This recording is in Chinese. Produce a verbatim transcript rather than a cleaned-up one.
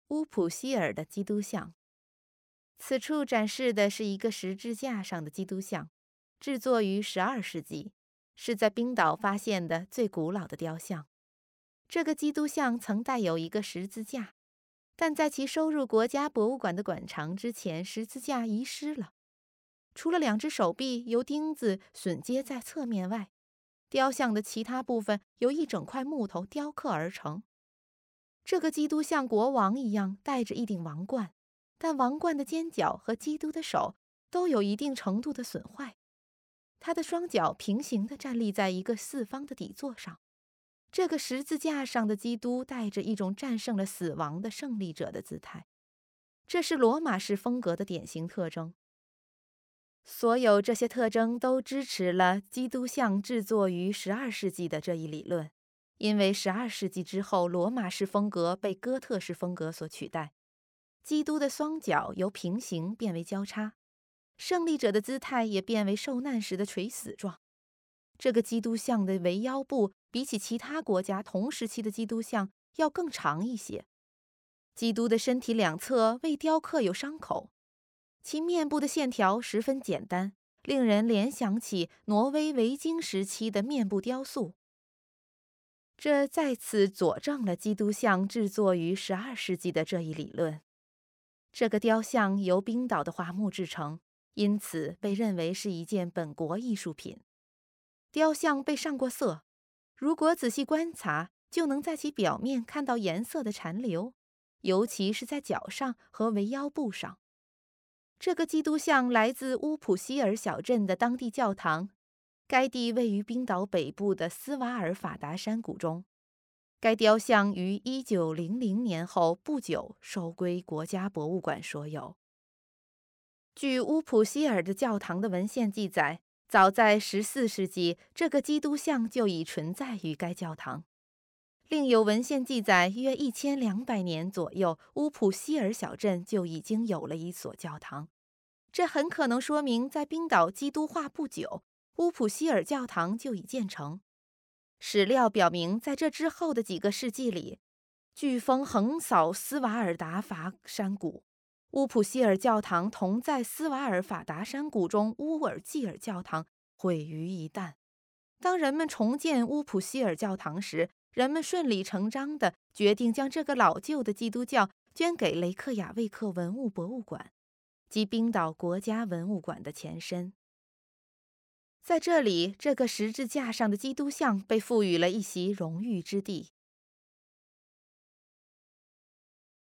乌普希尔的基督像。此处展示的是一个十字架上的基督像，制作于十二世纪，是在冰岛发现的最古老的雕像。这个基督像曾带有一个十字架，但在其收入国家博物馆的馆藏之前，十字架遗失了。除了两只手臂由钉子榫接在侧面外，雕像的其他部分由一整块木头雕刻而成。这个基督像国王一样戴着一顶王冠，但王冠的尖角和基督的手都有一定程度的损坏。他的双脚平行地站立在一个四方的底座上。这个十字架上的基督带着一种战胜了死亡的胜利者的姿态，这是罗马式风格的典型特征。所有这些特征都支持了基督像制作于十二世纪的这一理论，因为十二世纪之后，罗马式风格被哥特式风格所取代。基督的双脚由平行变为交叉，胜利者的姿态也变为受难时的垂死状。这个基督像的围腰部比起其他国家同时期的基督像要更长一些。基督的身体两侧未雕刻有伤口，其面部的线条十分简单，令人联想起挪威维京时期的面部雕塑。这再次佐证了基督像制作于十二世纪的这一理论。这个雕像由冰岛的桦木制成，因此被认为是一件本国艺术品。雕像被上过色，如果仔细观察，就能在其表面看到颜色的残留，尤其是在脚上和围腰部上。这个基督像来自乌普希尔小镇的当地教堂，该地位于冰岛北部的斯瓦尔法达山谷中。该雕像于一九零零年后不久收归国家博物馆所有。据乌普希尔的教堂的文献记载，早在十四世纪，这个基督像就已存在于该教堂。另有文献记载，约一千两百年左右，乌普希尔小镇就已经有了一所教堂。这很可能说明，在冰岛基督化不久，乌普希尔教堂就已建成。史料表明，在这之后的几个世纪里，飓风横扫斯瓦尔达法山谷，乌普希尔教堂同在斯瓦尔法达山谷中乌尔济尔教堂毁于一旦。当人们重建乌普希尔教堂时，人们顺理成章地决定将这个老旧的基督教捐给雷克雅未克文物博物馆，即冰岛国家文物馆的前身。在这里，这个十字架上的基督像被赋予了一席荣誉之地。